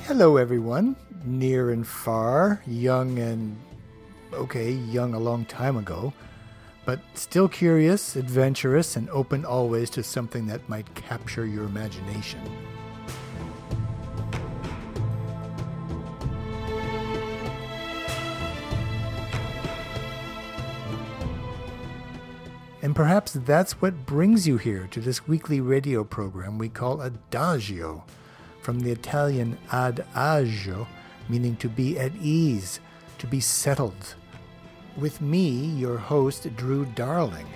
Hello, everyone, near and far, young a long time ago, but still curious, adventurous, and open always to something that might capture your imagination. And perhaps that's what brings you here to this weekly radio program we call Adagio, from the Italian ad agio, meaning to be at ease, to be settled. With me, your host, Drew Darling.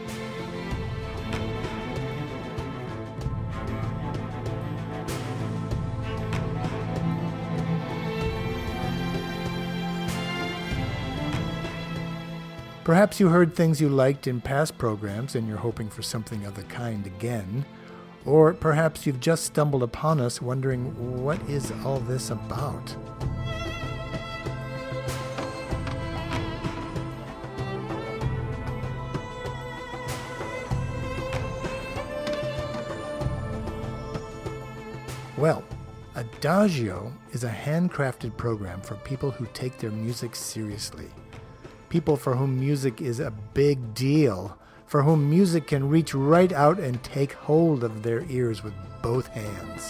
Perhaps you heard things you liked in past programs and you're hoping for something of the kind again. Or perhaps you've just stumbled upon us wondering, what is all this about? Well, Adagio is a handcrafted program for people who take their music seriously. People for whom music is a big deal, for whom music can reach right out and take hold of their ears with both hands.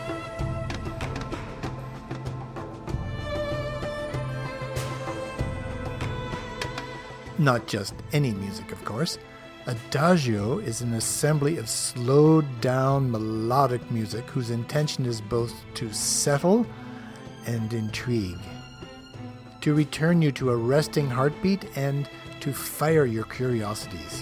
Not just any music, of course. Adagio is an assembly of slowed-down melodic music whose intention is both to settle and intrigue, to return you to a resting heartbeat and to fire your curiosities.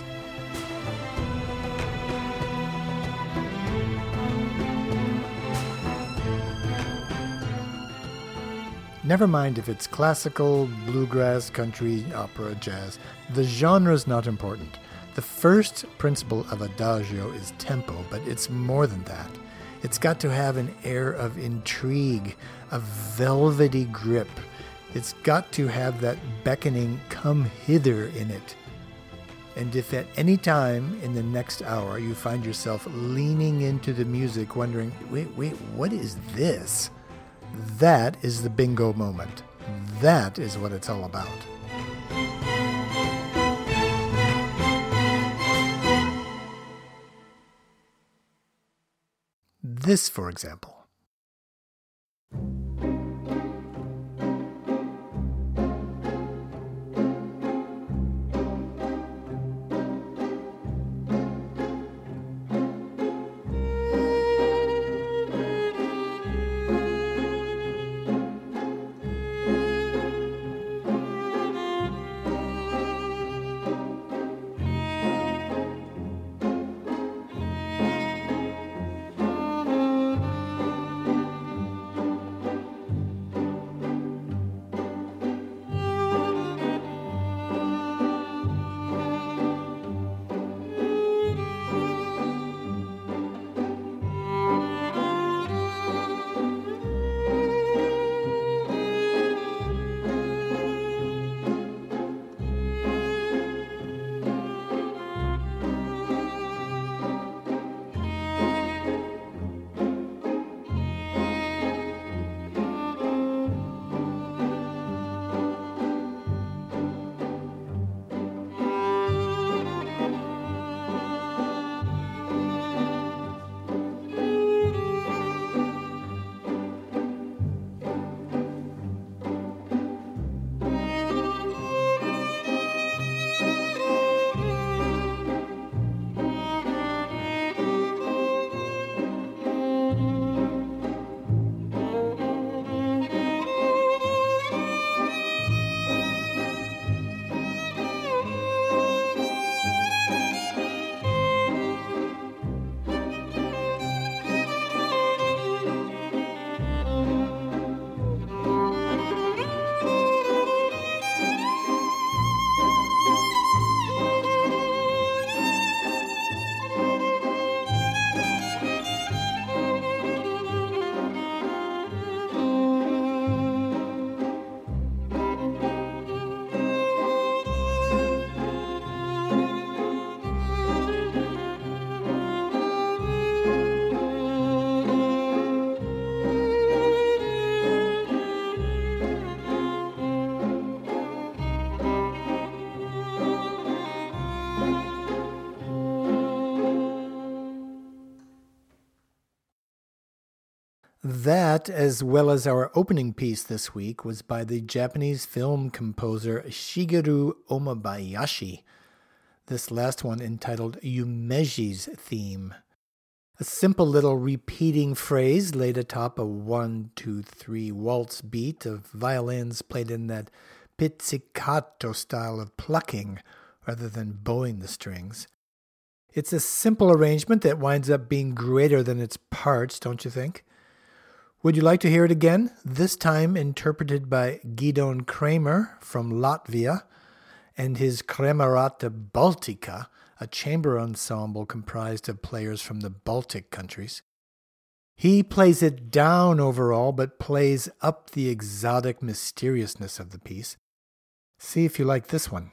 Never mind if it's classical, bluegrass, country, opera, jazz. The genre's not important. The first principle of Adagio is tempo, but it's more than that. It's got to have an air of intrigue, a velvety grip. It's got to have that beckoning come hither in it. And if at any time in the next hour you find yourself leaning into the music wondering, wait, what is this? That is the bingo moment. That is what it's all about. This, for example. That, as well as our opening piece this week, was by the Japanese film composer Shigeru Omabayashi. This last one entitled Yumeji's Theme. A simple little repeating phrase laid atop a 1-2-3 waltz beat of violins played in that pizzicato style of plucking rather than bowing the strings. It's a simple arrangement that winds up being greater than its parts, don't you think? Would you like to hear it again? This time interpreted by Gidon Kramer from Latvia and his Kremerata Baltica, a chamber ensemble comprised of players from the Baltic countries. He plays it down overall, but plays up the exotic mysteriousness of the piece. See if you like this one.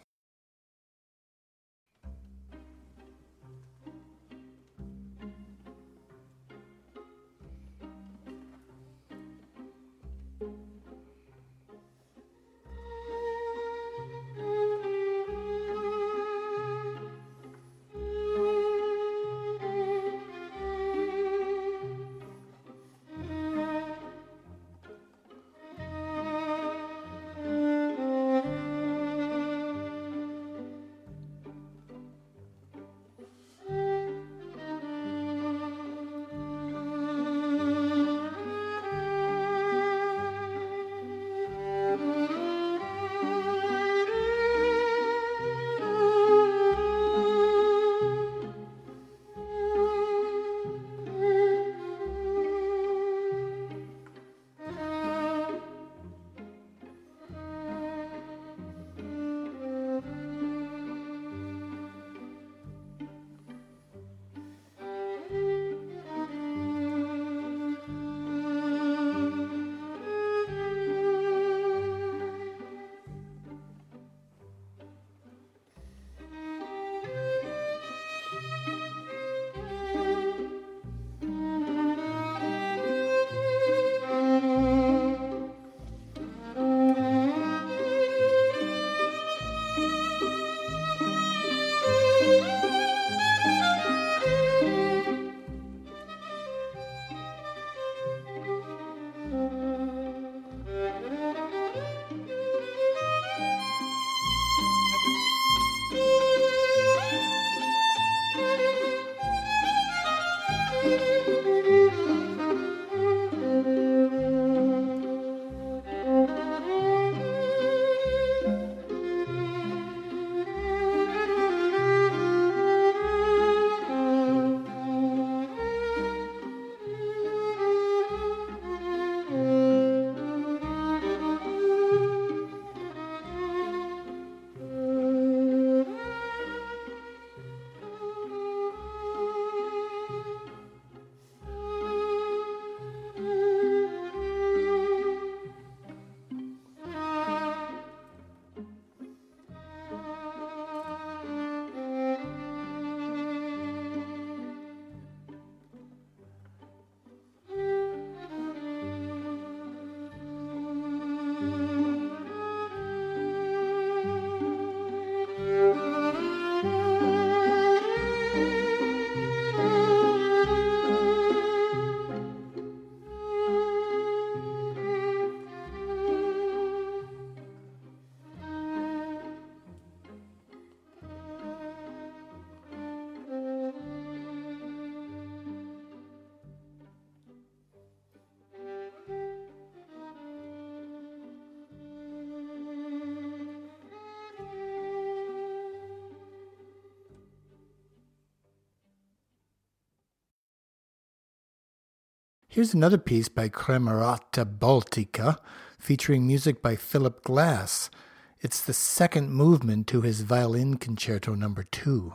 Here's another piece by Kremerata Baltica, featuring music by Philip Glass. It's the second movement to his Violin Concerto No. 2.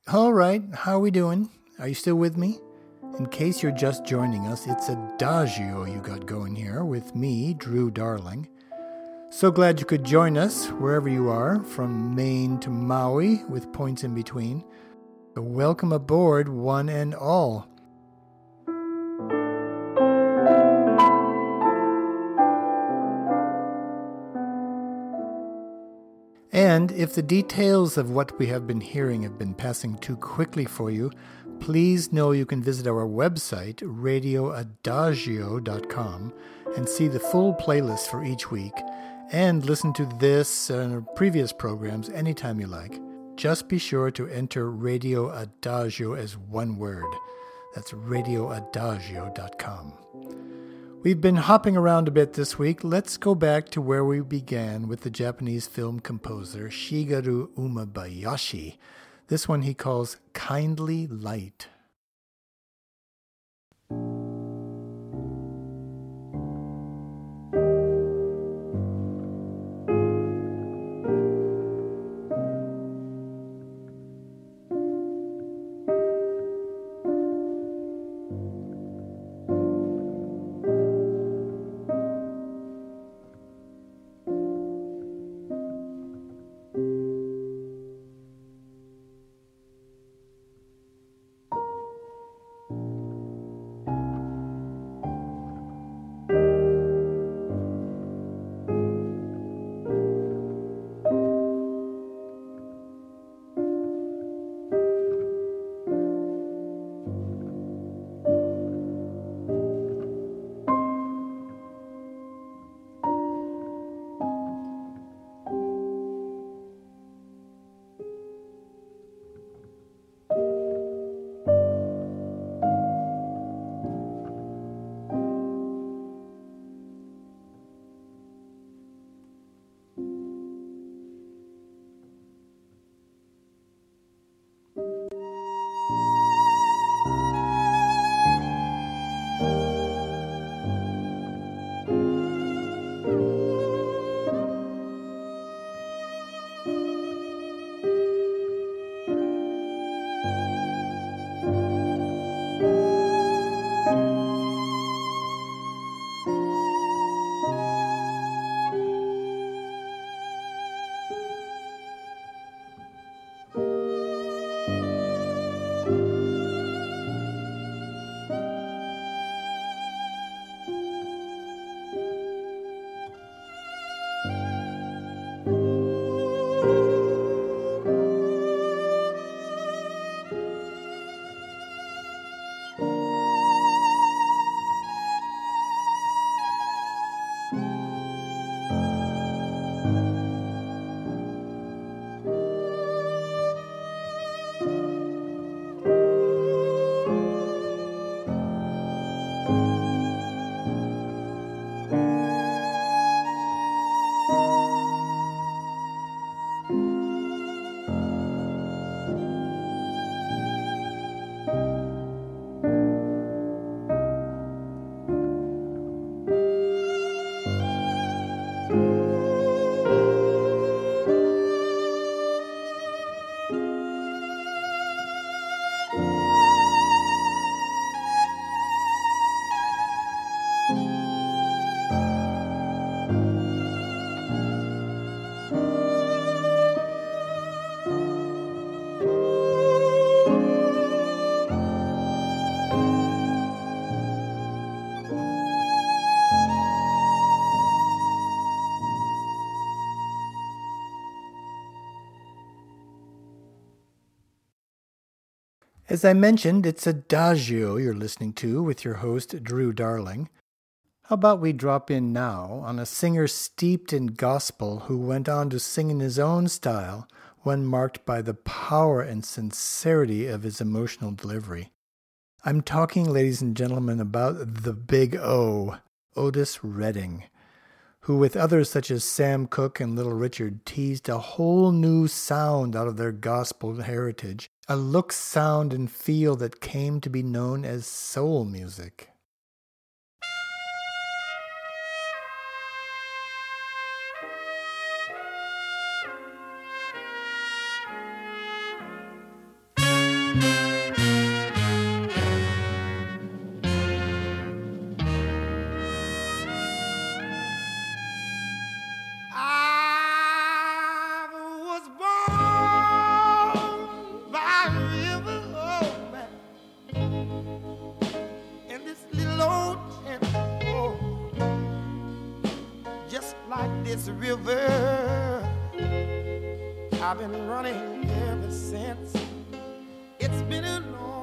All right, how are we doing? Are you still with me? In case you're just joining us, it's Adagio you got going here with me, Drew Darling. So glad you could join us wherever you are, from Maine to Maui, with points in between. So welcome aboard, one and all. And if the details of what we have been hearing have been passing too quickly for you, please know you can visit our website, radioadagio.com, and see the full playlist for each week, and listen to this and previous programs anytime you like. Just be sure to enter Radio Adagio as one word. That's radioadagio.com. We've been hopping around a bit this week. Let's go back to where we began with the Japanese film composer Shigeru Umebayashi. This one he calls Kindly Light. As I mentioned, it's Adagio you're listening to with your host, Drew Darling. How about we drop in now on a singer steeped in gospel who went on to sing in his own style, one marked by the power and sincerity of his emotional delivery. I'm talking, ladies and gentlemen, about the Big O, Otis Redding, who with others such as Sam Cooke and Little Richard teased a whole new sound out of their gospel heritage, a look, sound, and feel that came to be known as soul music. I was born by a river, oh man, in this little old tent, oh, just like this river, I've been running ever since. It's been a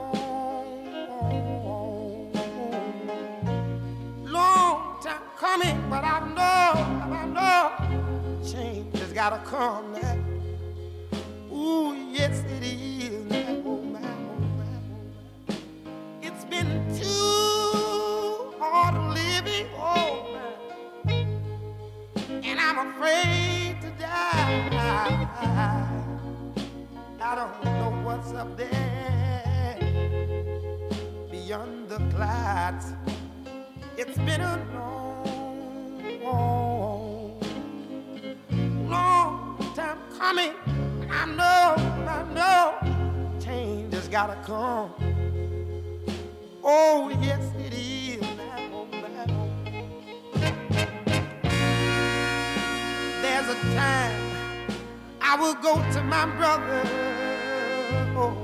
long time coming, but I know change has gotta come now. Ooh, yes it is now. Oh my, oh my, oh my. It's been too hard living, oh my, and I'm afraid to die. I don't know what's up there beyond the clouds. It's been a long time coming. I know, change has gotta come. Oh, yes, it is now. There's a time I will go to my brother. Oh,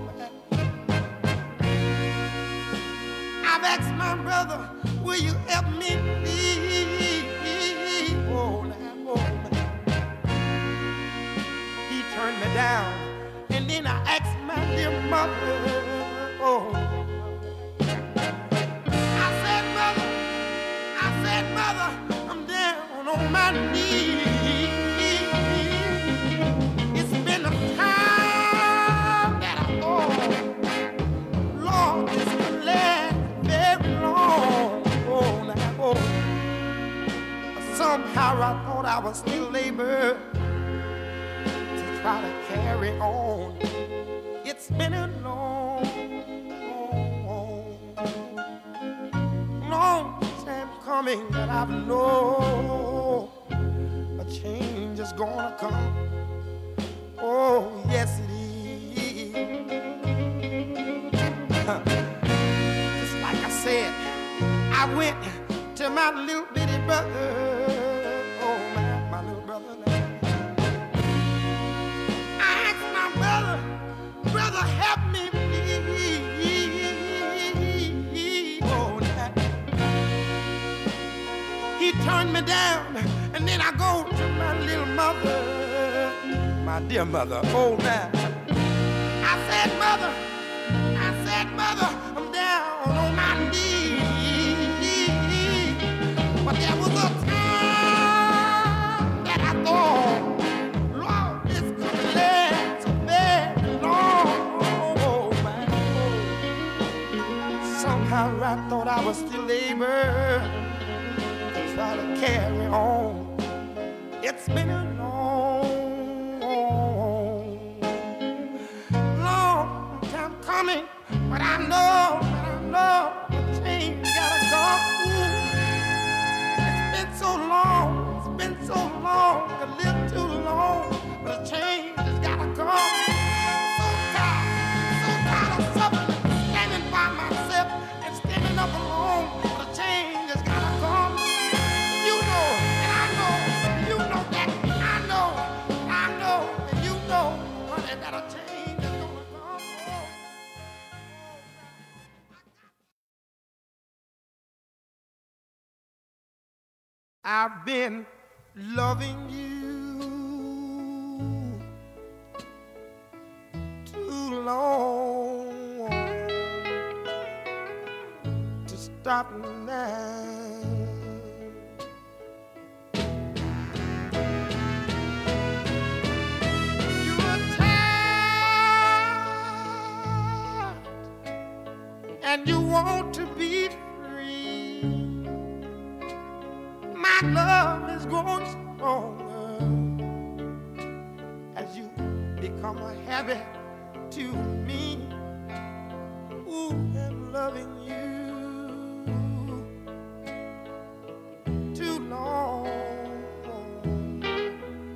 I've asked my brother, will you help me please? Oh, now, oh, he turned me down, and then I asked my dear mother. Oh, I said, mother, I'm down on my knees. It's been a time that I thought, Lord, this could last very long. Oh, now, oh. Somehow I thought I was still able to try to carry on. It's been a long time coming, but I know a change is gonna come. Oh, yes it is. Just like I said, I went to my little bitty brother. Oh, my little brother. I asked my brother, help me please. Oh, now. He turned me down, and then I go to my little mother, my dear mother. Oh, now. I said, mother, I'm down on my knees. But there was a time that I thought, Lord, this could last so very long. Oh, man. Somehow I thought I was still able to try to carry on. It's been a long time coming, but I know the change gotta come. It's been so long, a little too long, but the change has gotta come. So tired of suffering, standing by myself and standing up alone, but the change has gotta come. You know, and I know, you know that, I know, and you know, honey, that a change is gonna come. I've been loving you too long to stop now. You were tired and you want to be free. My love is growing stronger as you become a habit to me. Ooh, I'm loving you too long.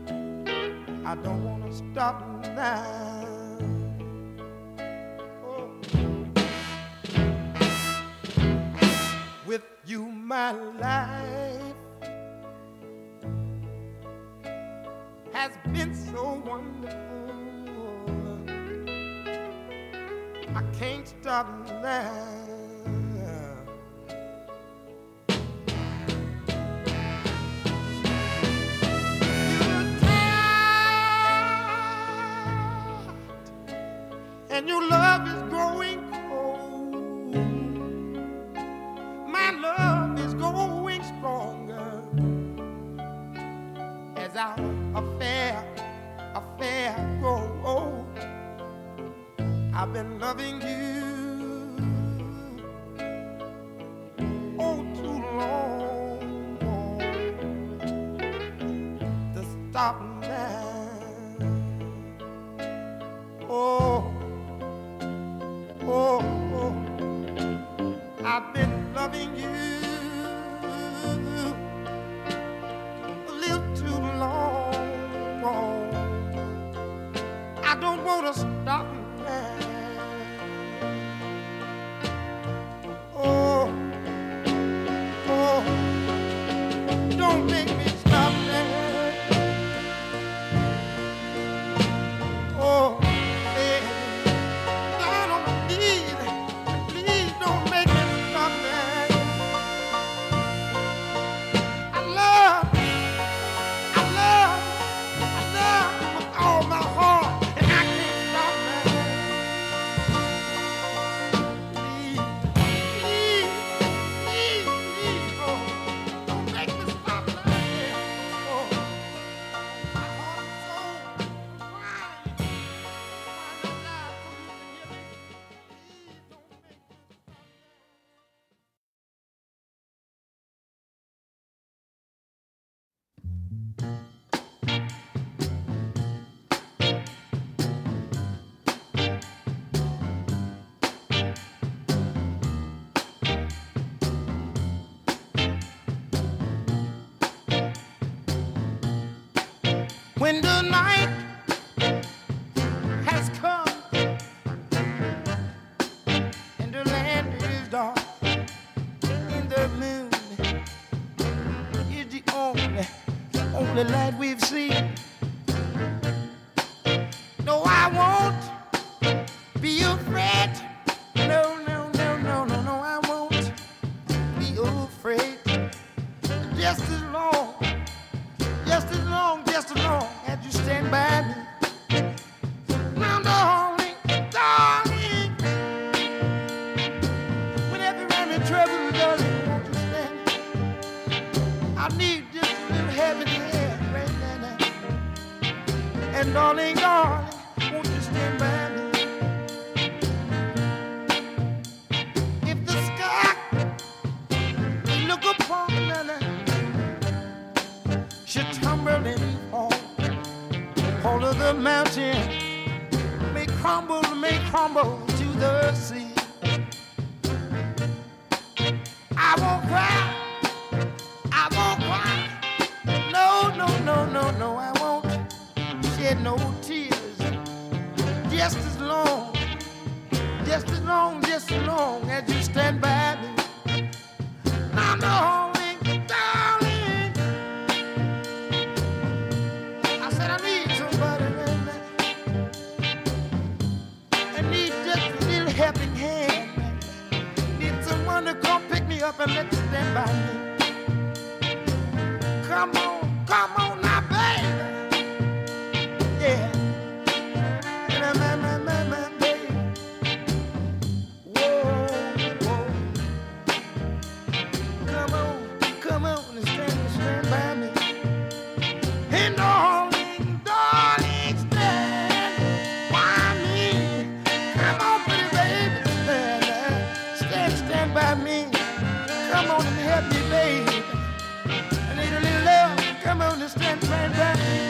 I don't want to stop now. Oh. my life has been so wonderful. I can't stop now. And your love is growing cold. My love is growing stronger as our affair grows. I've been loving you oh too long to stop now. Oh. Oh, oh, I've been loving you a little too long. I don't want to stop now. Oh, oh, don't make me stop now. Oh. When the night has come and the land is dark and the moon is the only light we've seen. No, I won't be afraid. No, no, no, no, no, no, I won't be afraid. Just as long as you stand by me. Now, darling, darling, whenever I'm in trouble, darling, won't you stand? I need just a little heaven here right now. And darling, darling, won't you stand by me? If the sky look upon me, should tumble and fall of the mountain may crumble to the sea. I won't cry, no, no, no, no, no, I won't shed no tears. Just as long as you stand by me. Now, darling, darling, I said I need somebody right now. I need just a little helping hand. Need someone to come pick me up and let me stand by me. Come on now, baby. Yeah. My baby. Whoa, whoa. Come on and stand by me. And darling, stand by me. Come on, pretty baby, stand by me. Come on and help me, baby. I need a little love. Come on and stand by me.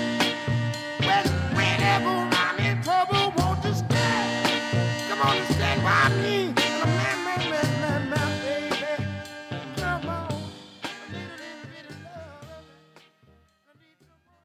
Whenever I'm in trouble, won't you stand? Come on and stand by me. My baby. Come on. I need a little bit of love. I need some.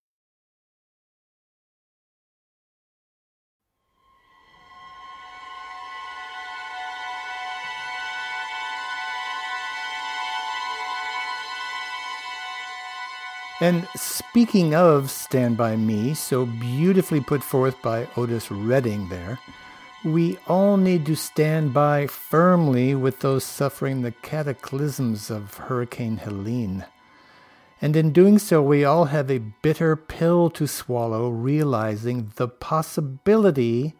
And speaking of Stand By Me, so beautifully put forth by Otis Redding there, we all need to stand by firmly with those suffering the cataclysms of Hurricane Helene. And in doing so, we all have a bitter pill to swallow, realizing the possibility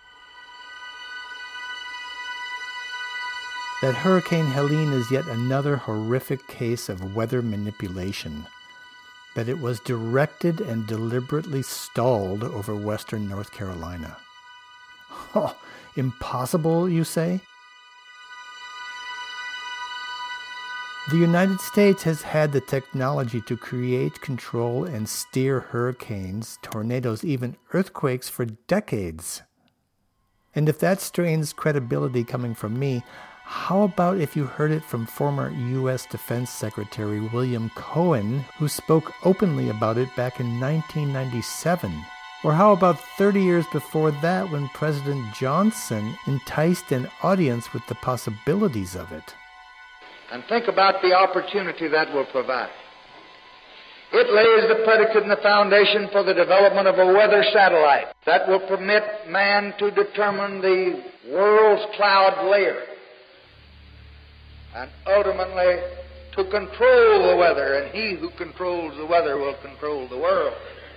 that Hurricane Helene is yet another horrific case of weather manipulation, that it was directed and deliberately stalled over western North Carolina. Oh, impossible, you say? The United States has had the technology to create, control, and steer hurricanes, tornadoes, even earthquakes for decades. And if that strains credibility coming from me, how about if you heard it from former U.S. Defense Secretary William Cohen, who spoke openly about it back in 1997? Or how about 30 years before that, when President Johnson enticed an audience with the possibilities of it? And think about the opportunity that will provide. It lays the predicate and the foundation for the development of a weather satellite that will permit man to determine the world's cloud layer and ultimately to control the weather, and he who controls the weather will control the world.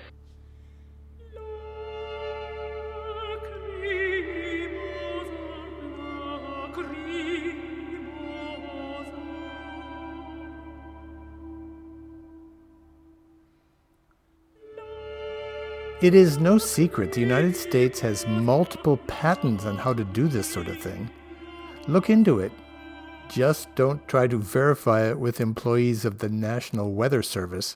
It is no secret the United States has multiple patents on how to do this sort of thing. Look into it. Just don't try to verify it with employees of the National Weather Service.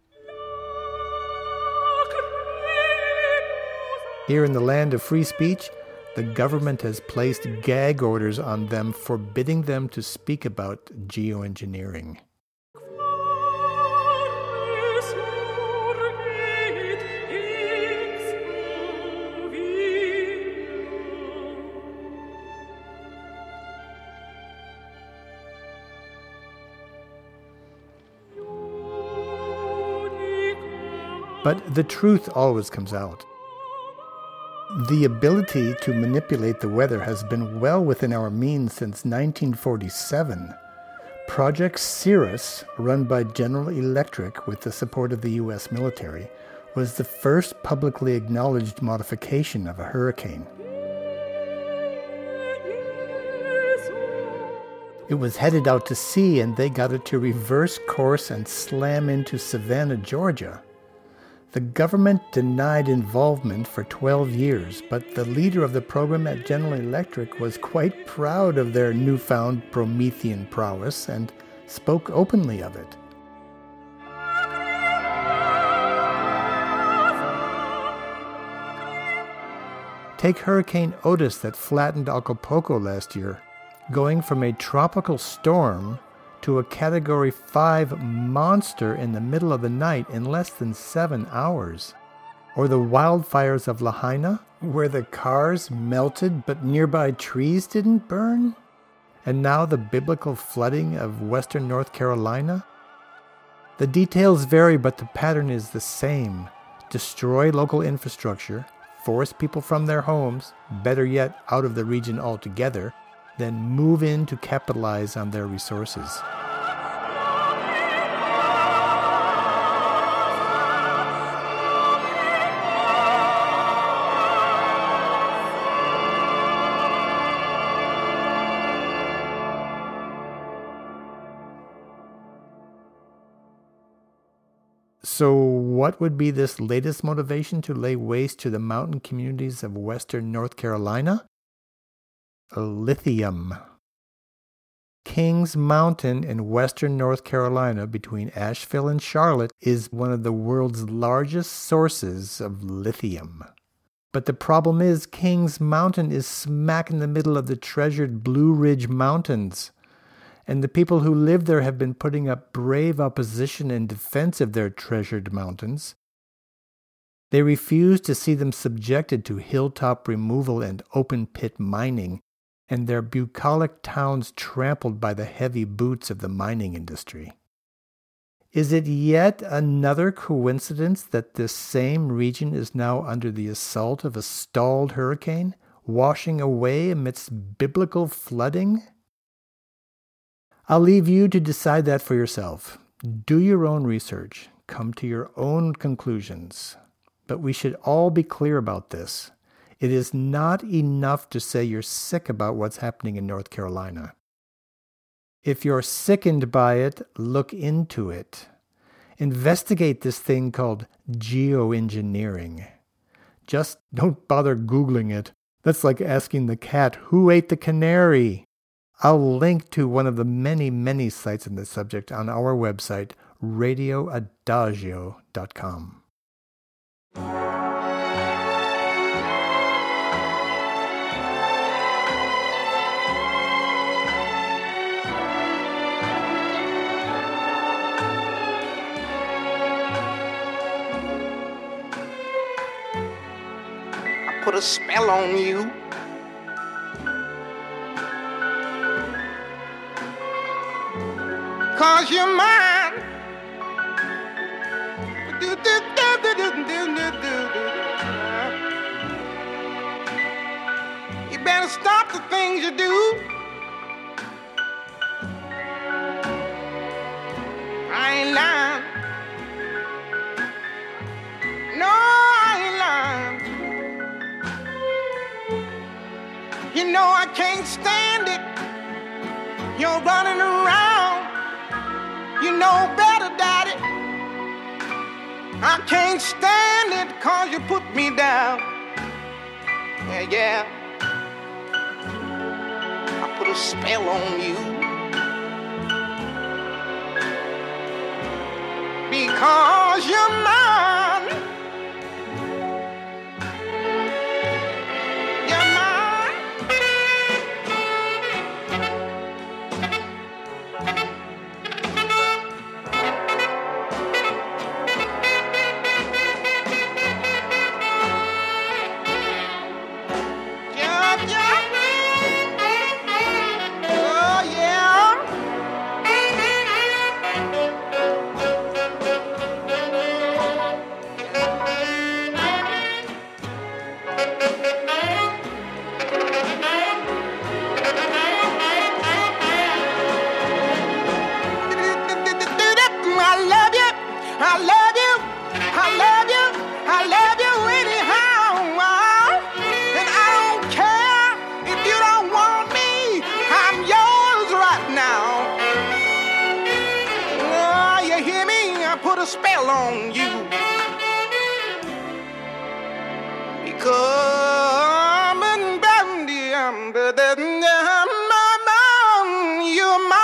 Here in the land of free speech, the government has placed gag orders on them forbidding them to speak about geoengineering. But the truth always comes out. The ability to manipulate the weather has been well within our means since 1947. Project Cirrus, run by General Electric with the support of the U.S. military, was the first publicly acknowledged modification of a hurricane. It was headed out to sea, and they got it to reverse course and slam into Savannah, Georgia. The government denied involvement for 12 years, but the leader of the program at General Electric was quite proud of their newfound Promethean prowess and spoke openly of it. Take Hurricane Otis that flattened Acapulco last year, going from a tropical storm to a Category 5 monster in the middle of the night in less than 7 hours. Or the wildfires of Lahaina, where the cars melted but nearby trees didn't burn? And now the biblical flooding of western North Carolina? The details vary, but the pattern is the same. Destroy local infrastructure, force people from their homes, better yet out of the region altogether, then move in to capitalize on their resources. So what would be this latest motivation to lay waste to the mountain communities of western North Carolina? Lithium. Kings Mountain in western North Carolina between Asheville and Charlotte is one of the world's largest sources of lithium. But the problem is Kings Mountain is smack in the middle of the treasured Blue Ridge Mountains, and the people who live there have been putting up brave opposition in defense of their treasured mountains. They refuse to see them subjected to hilltop removal and open-pit mining, and their bucolic towns trampled by the heavy boots of the mining industry. Is it yet another coincidence that this same region is now under the assault of a stalled hurricane, washing away amidst biblical flooding? I'll leave you to decide that for yourself. Do your own research. Come to your own conclusions. But we should all be clear about this. It is not enough to say you're sick about what's happening in North Carolina. If you're sickened by it, look into it. Investigate this thing called geoengineering. Just don't bother Googling it. That's like asking the cat, who ate the canary? I'll link to one of the many, many sites on this subject on our website, radioadagio.com. I put a spell on you. Cause you're mine. You better stop the things you do. I ain't lying. No, I ain't lying. You know I can't stand it. You're running around. You know better, Daddy. I can't stand it 'cause you put me down. Yeah, yeah. I put a spell on you. Because you're mine. You're mine. Spell on you because you're mine.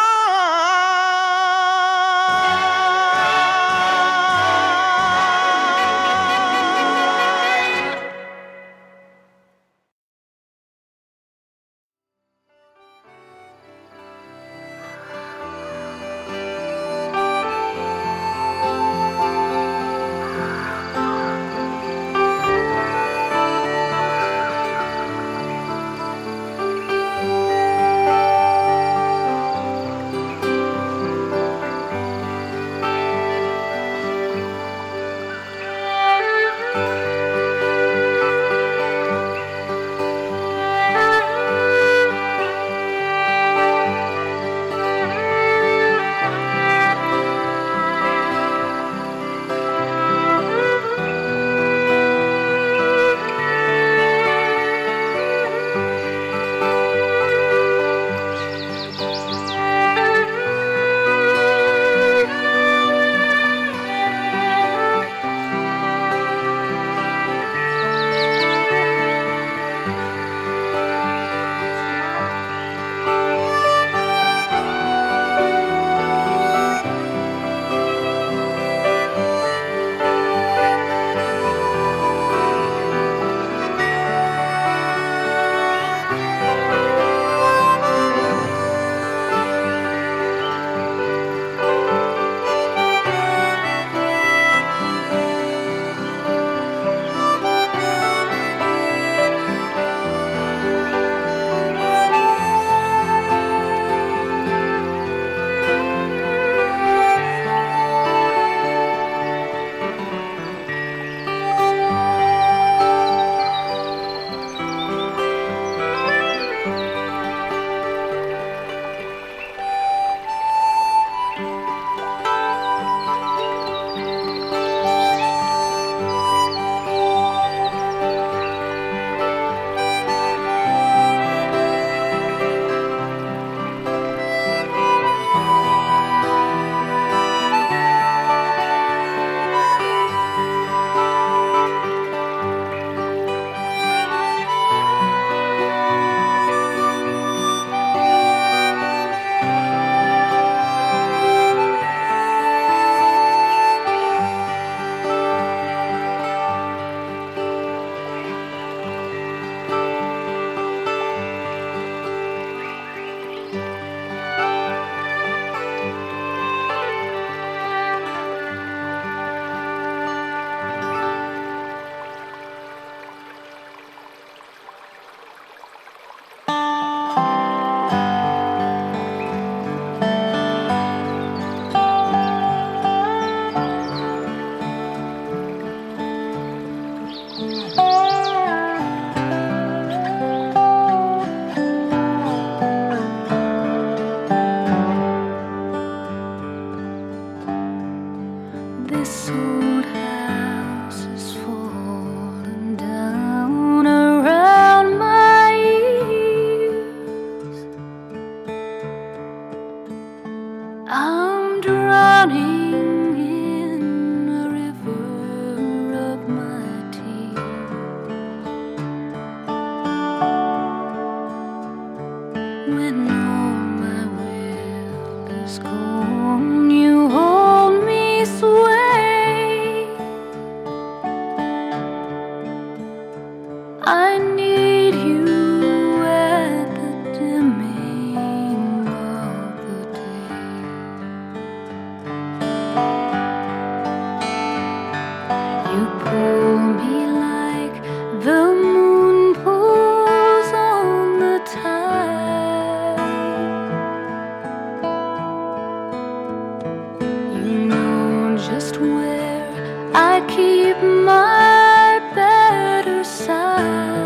I keep my better side.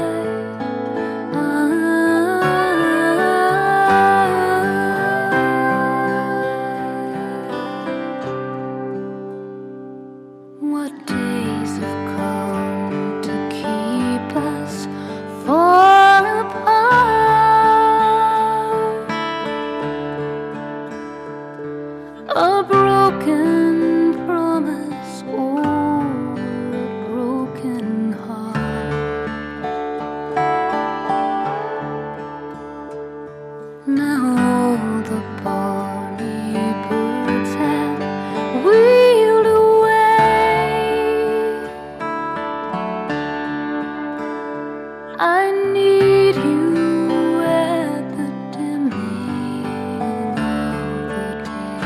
What days have come to keep us far apart? A broken promise or a broken heart. Now all the bonny birds have wheeled away. I need you at the dimming of the day.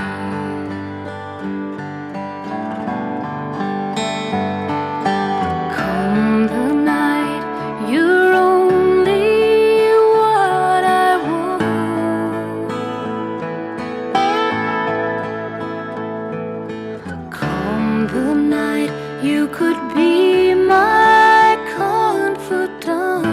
Come the night, you're only what I want. Come the night, you could be my confidant.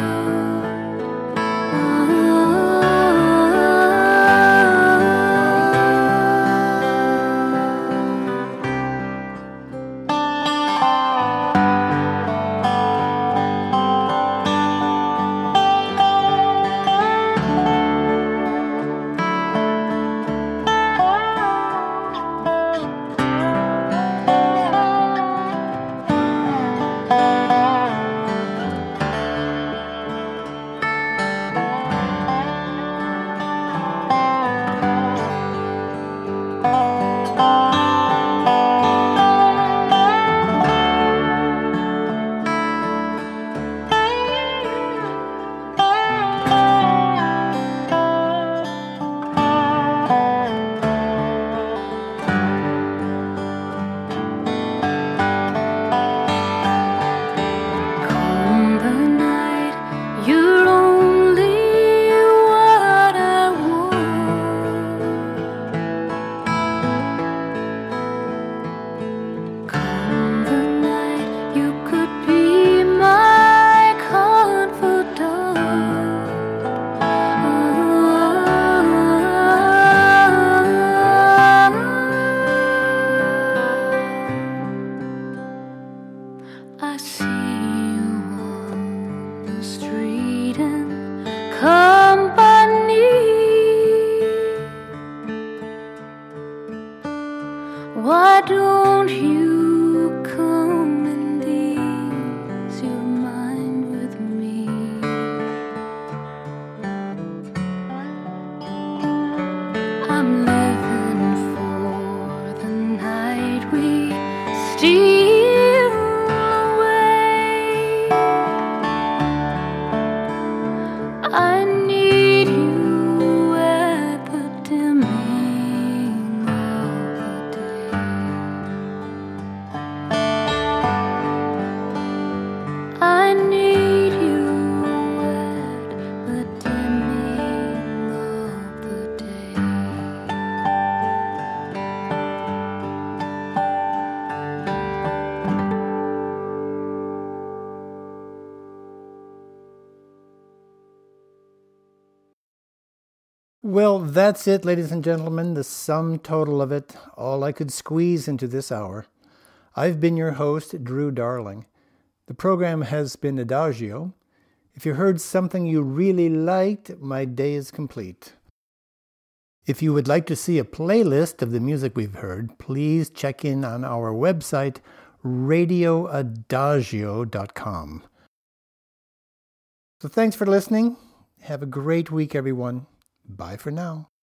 Come the night, you're only what I want. Come the night, you could be my confidant. I see you on the street in company. Why don't you come and ease your mind with me? I'm living for the night we steal away. I need you at the dimming of the day. I need you at the dimming of the day. Well, that's it, ladies and gentlemen, the sum total of it, all I could squeeze into this hour. I've been your host, Drew Darling. The program has been Adagio. If you heard something you really liked, my day is complete. If you would like to see a playlist of the music we've heard, please check in on our website, radioadagio.com. So thanks for listening. Have a great week, everyone. Bye for now.